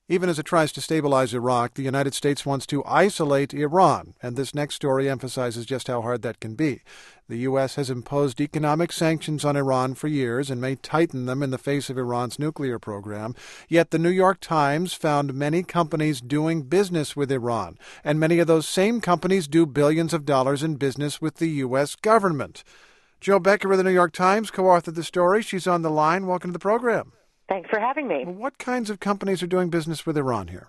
Even as it tries to stabilize Iraq, the United States wants to isolate Iran, and this next story emphasizes just how hard that can be. The U.S. has imposed economic sanctions on Iran for years and may tighten them in the face of Iran's nuclear program. Yet the New York Times found many companies doing business with Iran, and many of those same companies do billions of dollars in business with the U.S. government. Jo Becker of the New York Times co-authored the story. She's on the line. Welcome to the program. Thanks for having me. What kinds of companies are doing business with Iran here?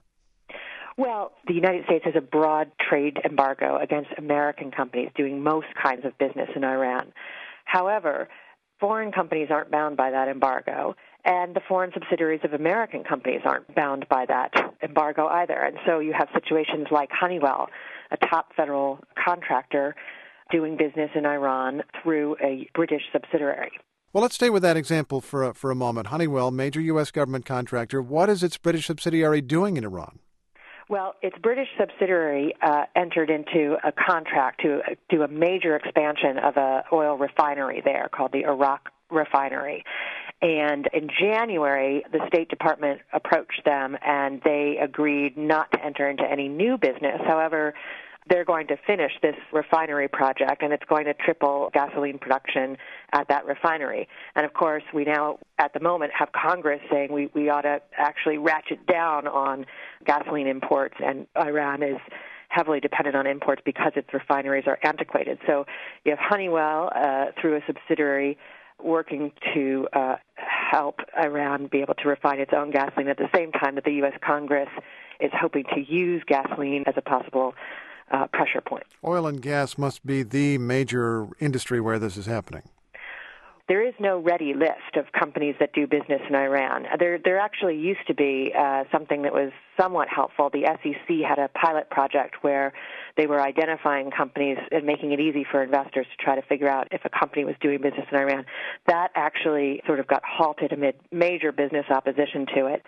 Well, the United States has a broad trade embargo against American companies doing most kinds of business in Iran. However, foreign companies aren't bound by that embargo, and the foreign subsidiaries of American companies aren't bound by that embargo either. And so you have situations like Honeywell, a top federal contractor, doing business in Iran through a British subsidiary. Well, let's stay with that example for a moment. Honeywell, major U.S. government contractor. What is its British subsidiary doing in Iran? Well, its British subsidiary entered into a contract to do a major expansion of an oil refinery there called the Arak Refinery. And in January, the State Department approached them, and they agreed not to enter into any new business. However, they're going to finish this refinery project, and it's going to triple gasoline production at that refinery. And, of course, we now, at the moment, have Congress saying we ought to actually ratchet down on gasoline imports, and Iran is heavily dependent on imports because its refineries are antiquated. So you have Honeywell, through a subsidiary, working to help Iran be able to refine its own gasoline at the same time that the U.S. Congress is hoping to use gasoline as a possible pressure point. Oil and gas must be the major industry where this is happening. There is no ready list of companies that do business in Iran. There actually used to be something that was somewhat helpful. The SEC had a pilot project where they were identifying companies and making it easy for investors to try to figure out if a company was doing business in Iran. That actually sort of got halted amid major business opposition to it.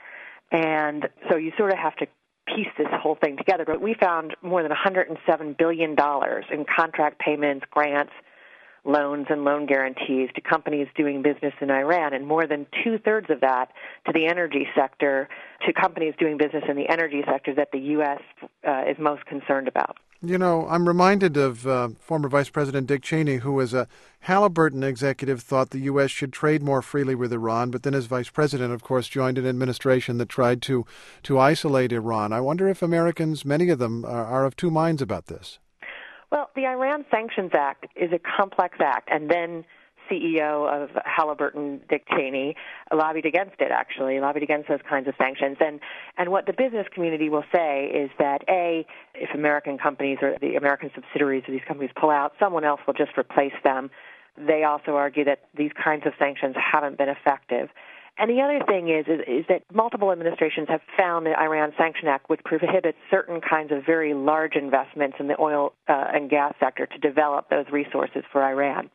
And so you sort of have to piece this whole thing together. But we found more than $107 billion in contract payments, grants, loans, and loan guarantees to companies doing business in Iran, and more than two-thirds of that to the energy sector, to companies doing business in the energy sector that the U.S. Is most concerned about. You know, I'm reminded of former Vice President Dick Cheney, who as a Halliburton executive thought the U.S. should trade more freely with Iran, but then as vice president, of course, joined an administration that tried to isolate Iran. I wonder if Americans, many of them, are of two minds about this. Well, the Iran Sanctions Act is a complex act, and then CEO of Halliburton, Dick Cheney, lobbied against it, actually, lobbied against those kinds of sanctions. And what the business community will say is that, A, if American companies or the American subsidiaries of these companies pull out, someone else will just replace them. They also argue that these kinds of sanctions haven't been effective. And the other thing is that multiple administrations have found the Iran Sanction Act, which prohibits certain kinds of very large investments in the oil and gas sector to develop those resources for Iran.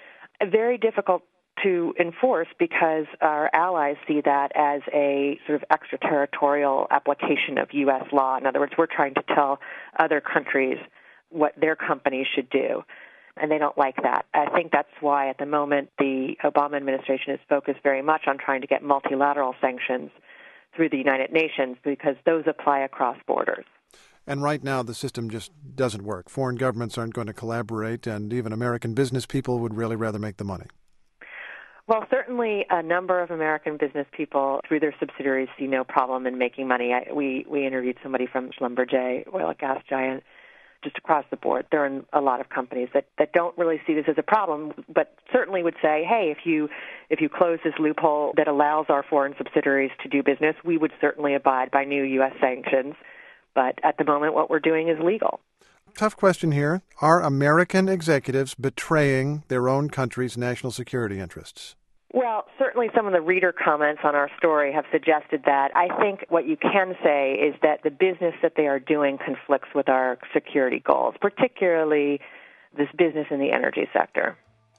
Very difficult to enforce because our allies see that as a sort of extraterritorial application of U.S. law. In other words, we're trying to tell other countries what their companies should do, and they don't like that. I think that's why at the moment the Obama administration is focused very much on trying to get multilateral sanctions through the United Nations because those apply across borders. And right now, the system just doesn't work. Foreign governments aren't going to collaborate, and even American business people would really rather make the money. Well, certainly a number of American business people, through their subsidiaries, see no problem in making money. We interviewed somebody from Schlumberger, oil and gas giant, just across the board. There are a lot of companies that don't really see this as a problem, but certainly would say, hey, if you close this loophole that allows our foreign subsidiaries to do business, we would certainly abide by new U.S. sanctions. But at the moment, what we're doing is legal. Tough question here. Are American executives betraying their own country's national security interests? Well, certainly some of the reader comments on our story have suggested that. I think what you can say is that the business that they are doing conflicts with our security goals, particularly this business in the energy sector.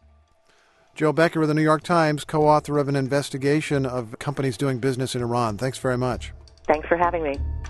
Jo Becker of the New York Times, co-author of an investigation of companies doing business in Iran. Thanks very much. Thanks for having me.